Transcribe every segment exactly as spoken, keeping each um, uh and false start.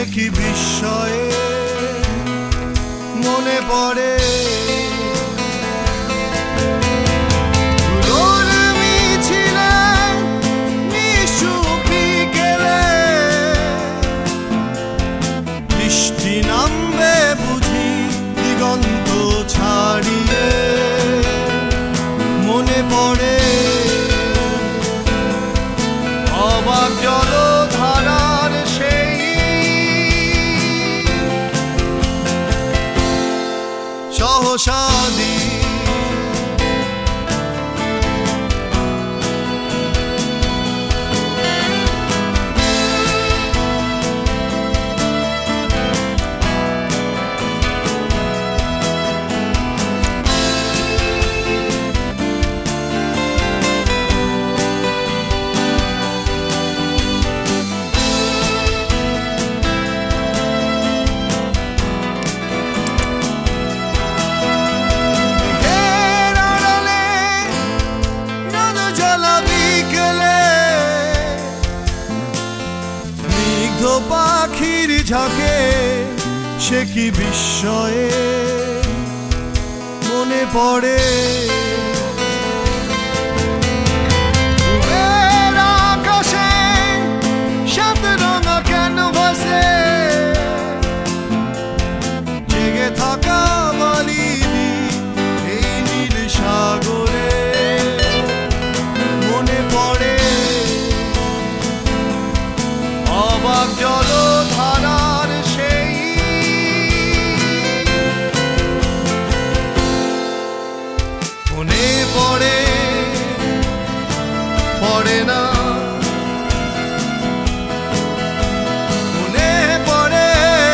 কি বিস্ময়ে মনে পড়ে বৃষ্টি নামবে বুঝি দিগন্ত ছাড়িয়ে মনে পড়ে অবাক জলধারার সেই সহসাদী পাখির ঝাঁকে সে কি বিস্ময়ে মনে পড়ে আকাশে সাত রঙা ক্যানভাসে জেগে থাকা বালিনি এই নীল সাগরে মনে পড়ে অবাক জলধারার সেই মনে পড়ে পড়ে না মনে পড়ে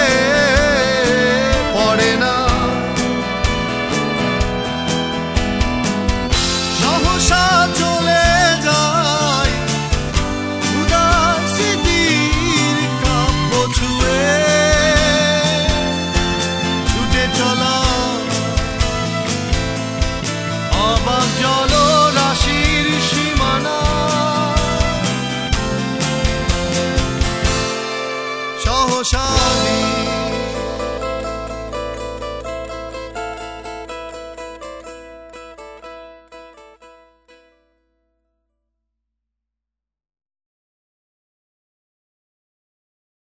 পড়ে না সহসা চলে যায় অবাক জলরাশির সীমানা সহসাদী।